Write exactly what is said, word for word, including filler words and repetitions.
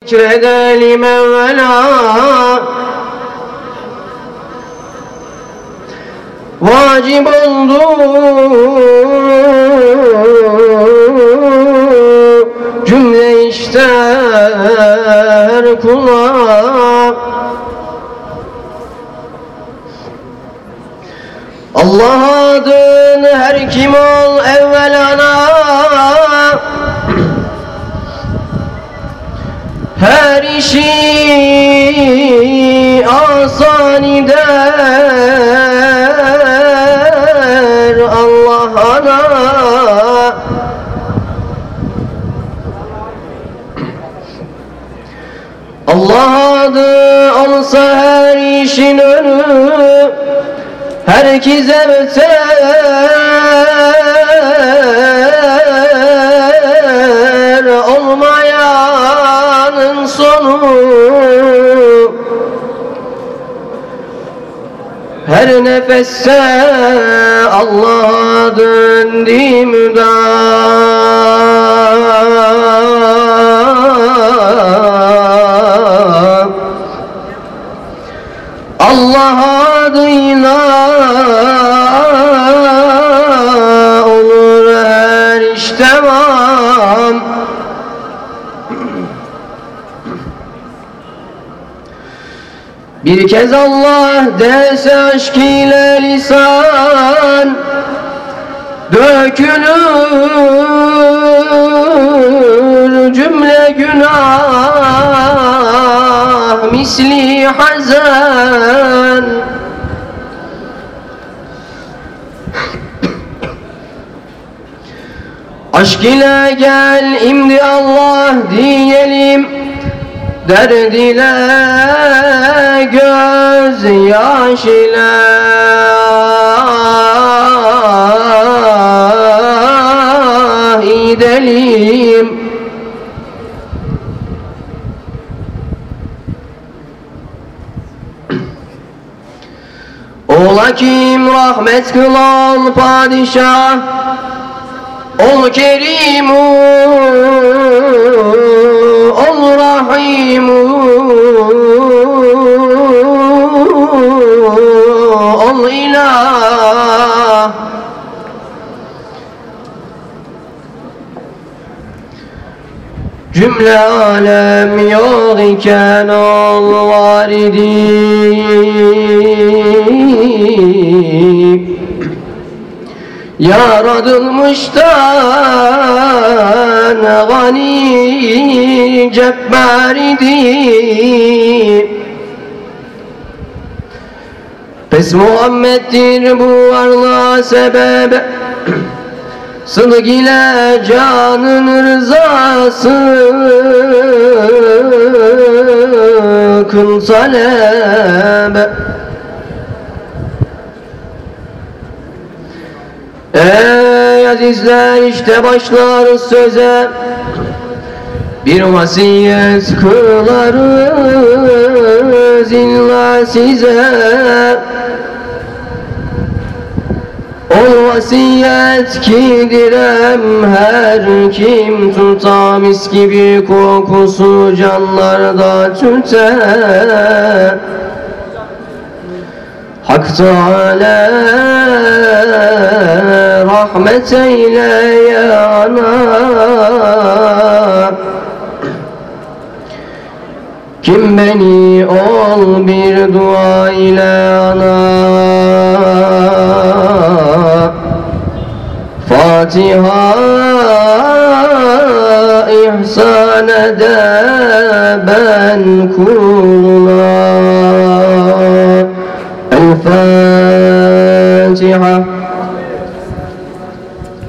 edelim evvela. Vacip oldu cümle işler kula. Allah adın her kim ol evvelana, her işi asan eder Allah ana. Allah adı olsa her işin önü, herkese beter olmayanın sonu. Her nefeste Allah'a döndü müdam. Allah adıyla olur her iş tamam. Bir kez Allah dese aşk ile lisan, dökülür cümle günah misli hazan. Aşk ile gel imdi Allah diyelim, derd ile göz yaş ile gidelim. Ola kim rahmet kılan padişah, ol kerimu, ol rahimu, ol ilah. Cümle alem yok iken ol varidi. Yaratılmıştan gani cebbar idi. Pes Muhammed'dir bu varlığa sebep, sıdk ile canın rızası kıl talep. Ey azizler, işte başlarız söze, bir vasiyet kılarız illa size. O vasiyet ki direm her kim tutar, mis gibi kokusu canlarda tüter. Hak Teâlâ rahmet eyle ya ana. Kim beni ol bir dua ile ana. Fatiha ihsan ede ben kuluna. El